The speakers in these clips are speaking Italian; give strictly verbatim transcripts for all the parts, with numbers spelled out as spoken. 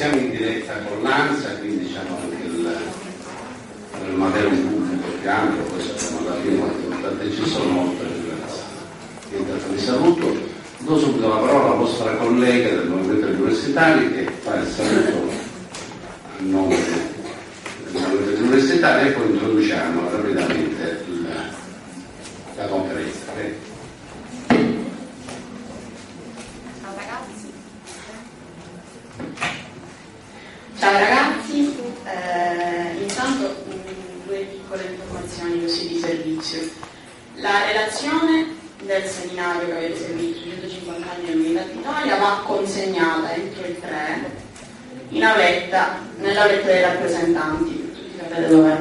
siamo in diretta con l'ANSA, quindi diciamo anche il, il materiale pubblico più ampio, poi sappiamo alla fine quante ci sono, oltre che vi saluto. Do subito la parola alla vostra collega del Movimento degli Universitari che fa il saluto a nome del Movimento degli Universitari e poi introduciamo rapidamente la, la conferenza. Prego. Ciao ragazzi, eh, intanto mh, due piccole informazioni così di servizio. La relazione del seminario che avete seguito, centocinquanta anni dell'Unità d'Italia, va consegnata entro il tre in auletta, nell'auletta dei rappresentanti, tutti sapete dov'è.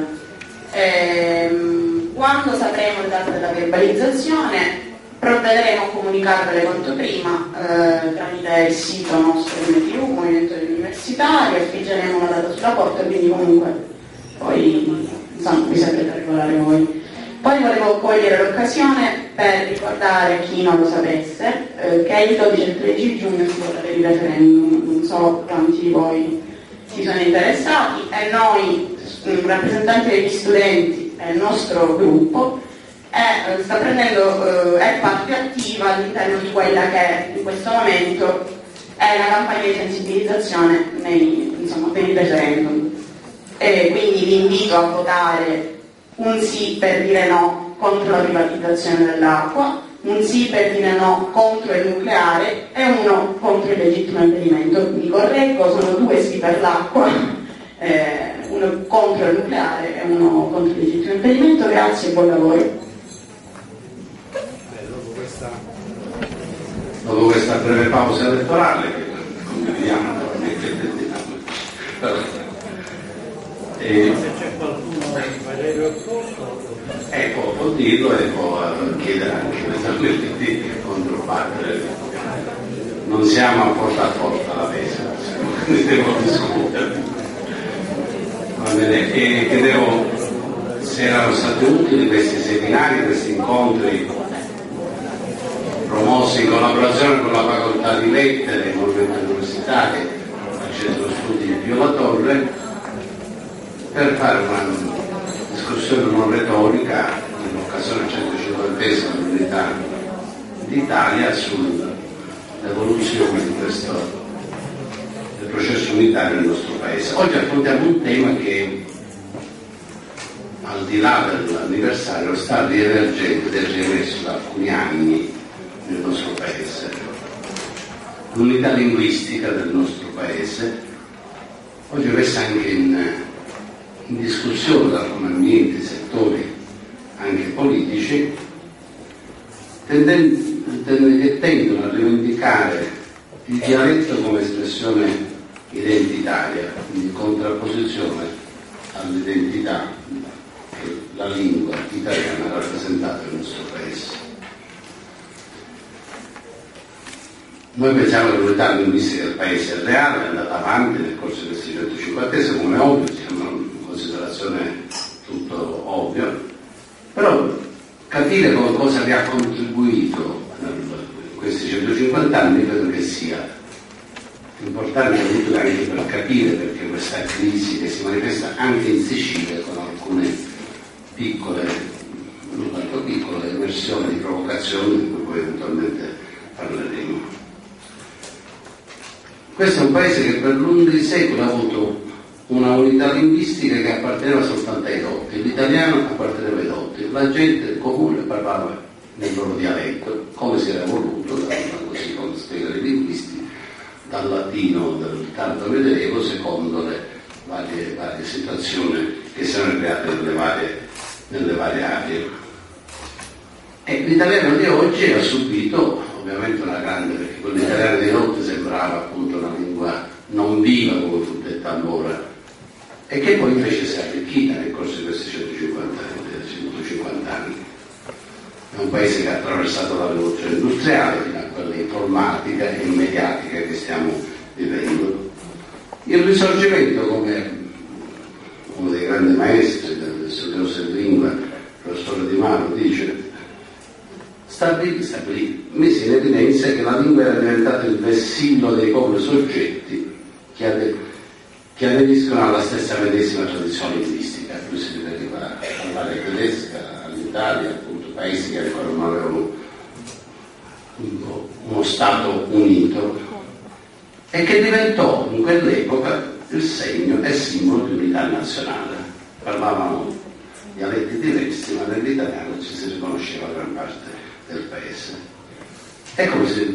Ehm, quando sapremo il dato della verbalizzazione provvederemo a comunicarvele quanto prima eh, tramite il sito nostro M T U, Movimento Universitario, affiggeremo la data sulla porta, quindi comunque poi insomma vi saprete regolare voi. Poi volevo cogliere l'occasione per ricordare chi non lo sapesse eh, che il dodici e il tredici giugno si vota per il referendum, non so quanti di voi si sono interessati e noi, rappresentanti degli studenti e il nostro gruppo, è, sta prendendo, eh, è parte attiva all'interno di quella che in questo momento è la campagna di sensibilizzazione nei, insomma, per il referendum. E quindi vi invito a votare un sì per dire no contro la privatizzazione dell'acqua, un sì per dire no contro il nucleare e uno contro il legittimo impedimento. Mi correggo, sono due sì per l'acqua, eh, uno contro il nucleare e uno contro il legittimo impedimento. Grazie e buon lavoro. Dopo questa breve pausa elettorale che condividiamo e, se c'è qualcuno che parere opposto ecco, può dirlo e può chiedere anche eventualmente di controbattere. Non siamo a porta a porta la mesa, ne devo discutere. Va bene, e chiedevo se erano stati utili questi seminari, questi incontri promossi in collaborazione con la facoltà di lettere e movimento universitario al centro studi di Pio La Torre per fare una discussione non retorica in occasione del centocinquantesimo dell'Unità d'Italia sull'evoluzione di questo del processo unitario nel nostro paese. Oggi affrontiamo un tema che al di là dell'anniversario sta riemergendo ed è riemerso da alcuni anni nel nostro paese. L'unità linguistica del nostro paese oggi è messa anche in, in discussione da alcuni ambienti, settori anche politici tenden, tenden, che tendono a rivendicare il dialetto come espressione identitaria, quindi in contrapposizione all'identità che la lingua italiana ha rappresentato nel nostro paese. Noi pensiamo che l'unità linguistica del paese è reale, è andata avanti nel corso di questi centocinquantesimi, come è ovvio, siamo in considerazione tutto ovvio, però capire come cosa vi ha contribuito in questi centocinquanta anni credo che sia importante anche per capire perché questa crisi che si manifesta anche in Sicilia con alcune piccole, non tanto piccole, emersioni di provocazioni di cui poi eventualmente parleremo. Questo è un paese che per lunghi secoli ha avuto una unità linguistica che apparteneva soltanto ai dotti, l'italiano apparteneva ai dotti, la gente comune parlava nel loro dialetto, come si era voluto, così come spiegano i linguisti, dal latino del tardo medioevo secondo le varie, varie situazioni che si erano create nelle varie, nelle varie aree. E l'italiano di oggi ha subito ovviamente una grande, perché quell'italiano di notte sembrava appunto una lingua non viva come fu detta allora e che poi invece si è arricchita nel corso di questi centocinquanta anni. È un paese che ha attraversato la rivoluzione industriale fino a quella informatica e mediatica che stiamo vivendo. Il Risorgimento, come uno dei grandi maestri del studioso di lingua, il professore Di Maro, dice, stabilì, stabilì, mise in evidenza che la lingua era diventata il vessillo dei popoli soggetti che, ade- che aderiscono alla stessa medesima tradizione linguistica, a cui si riferiva all'area tedesca, all'Italia, appunto, paesi che ancora non avevano uno Stato unito, e che diventò in quell'epoca il segno e simbolo di unità nazionale. Parlavano dialetti diversi, ma nell'italiano ci si riconosceva gran parte del paese. E come si,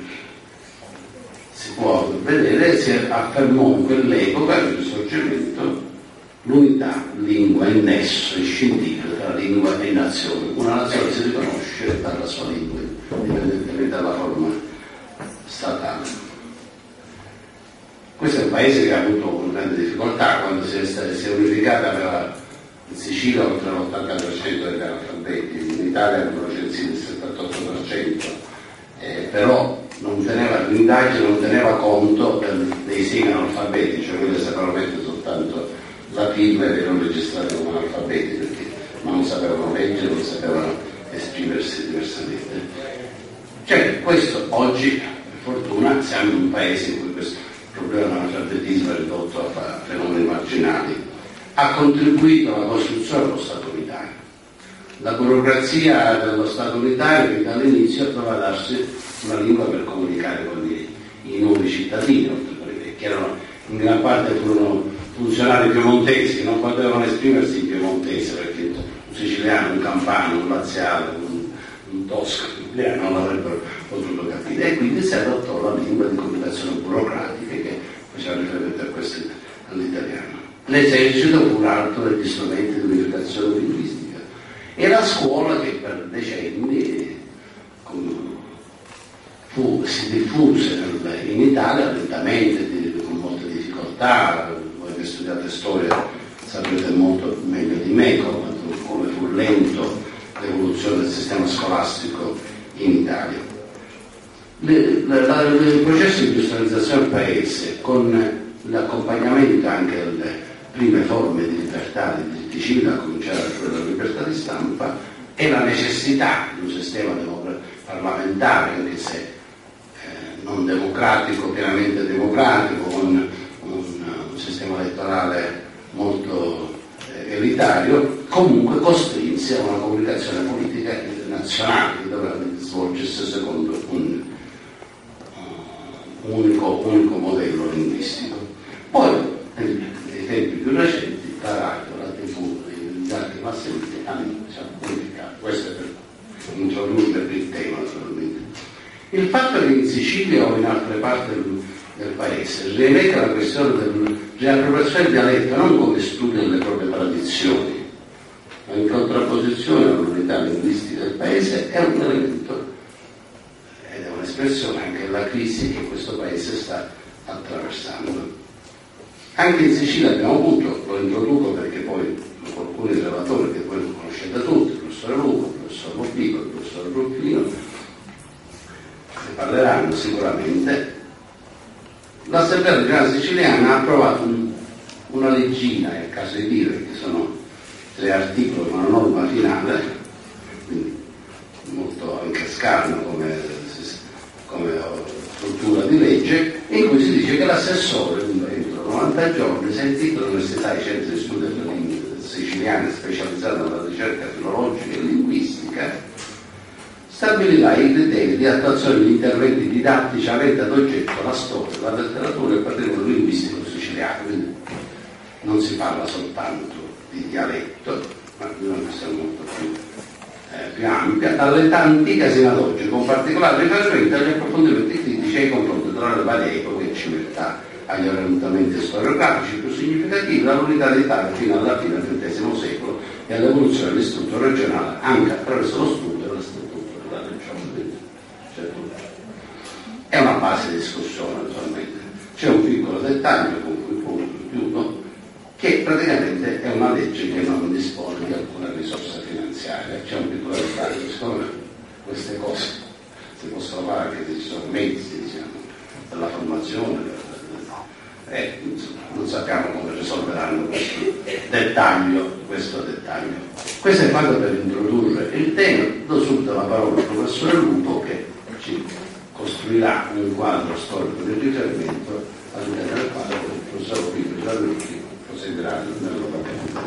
si può vedere, si affermò in quell'epoca, nel Risorgimento, l'unità lingua e nesso scientifico tra lingua e nazione. Una nazione si riconosce dalla sua lingua, indipendentemente dalla forma statale. Questo è un paese che ha avuto una grande difficoltà. Quando si è, si è unificata, aveva in Sicilia oltre l'ottanta per cento degli analfabeti, in Italia avevano censito il settantotto per cento, eh, però non teneva, l'indagine non teneva conto del, dei segni analfabeti, cioè quelli sapevano mettere soltanto la firma ed erano registrati come analfabeti, perché ma non sapevano leggere, non sapevano esprimersi diversamente. Cioè, questo oggi, per fortuna, siamo in un paese in cui questo problema dell'analfabetismo è ridotto a fenomeni marginali, ha contribuito alla costruzione dello Stato unitario. La burocrazia dello Stato unitario, che dall'inizio doveva darsi una lingua per comunicare con i, i nuovi cittadini, che erano in gran parte furono funzionari piemontesi, che non potevano esprimersi in piemontese, perché un siciliano, un campano, un laziale, un, un tosco, non l'avrebbero potuto capire, e quindi si adottò la lingua di comunicazione burocratica che faceva riferimento a questo, all'italiano. L'esercito fu un altro degli strumenti di unificazione linguistica, e la scuola che per decenni fu, si diffuse in Italia lentamente, con molte difficoltà. Voi che studiate storia saprete molto meglio di me come, come fu lento l'evoluzione del sistema scolastico in Italia. Le, la, la, il processo di industrializzazione del paese, con l'accompagnamento anche delle prime forme di libertà, di diritti civili, a cominciare da quella della libertà di stampa, e la necessità di un sistema parlamentare, anche se eh, non democratico, pienamente democratico, con un, un sistema elettorale molto eh, elitario, comunque costrinse a una comunicazione politica nazionale che doveva svolgersi secondo un uh, unico, unico modello linguistico. Poi, nei tempi più recenti, la radio, la tivù, gli altri mass media hanno diciamo, unificato. Questo è per introdurre il tema, naturalmente. Il fatto che in Sicilia o in altre parti del, del paese rimette la questione della riappropriazione del dialetto non come studio delle proprie tradizioni, ma in contrapposizione all'unità linguistica del paese, è un elemento ed è un'espressione anche della crisi che questo paese sta attraversando. Anche in Sicilia abbiamo avuto, lo introduco perché poi alcuni relatori che voi conoscete tutti, il professore Lupo, il professor Lopico, il professor Ruffino, ne parleranno sicuramente. L'Assemblea regionale siciliana ha approvato un, una leggina, è il caso di dire, che sono tre articoli con una norma finale, quindi molto anche scarna come, come struttura di legge, in cui si dice che l'assessore entro novanta giorni, sentito l'Università e i centri di studio delle lingue siciliane specializzati nella ricerca filologica e linguistica, stabilirà i criteri di attuazione degli interventi didattici aventi ad oggetto la storia, la letteratura e il patrimonio linguistico siciliano. Quindi non si parla soltanto di dialetto, ma di una questione molto più, eh, più ampia, dall'età antica sino ad oggi, con particolare riferimento agli approfondimenti critici e ai confronti tra le varie epoche e civiltà, agli orientamenti storiografici più significativi, dall'unità d'Italia fino alla fine del ventesimo secolo e all'evoluzione dell'istituto regionale anche attraverso lo studio della struttura della regione. Cioè, è una base di discussione, naturalmente. C'è un piccolo dettaglio con cui chiudo, che praticamente è una legge che non dispone di alcuna risorsa finanziaria. C'è un piccolo dettaglio, secondo me queste cose si possono fare anche se ci sono mezzi, diciamo, per la formazione, Eh, non sappiamo come risolveranno questo dettaglio, questo dettaglio. Questo è fatto per introdurre il tema. Do subito la parola al professore Lupo che ci costruirà un quadro storico di riferimento all'interno del quadro il professor Pico ci per l'ultimo, proseguiranno nel loro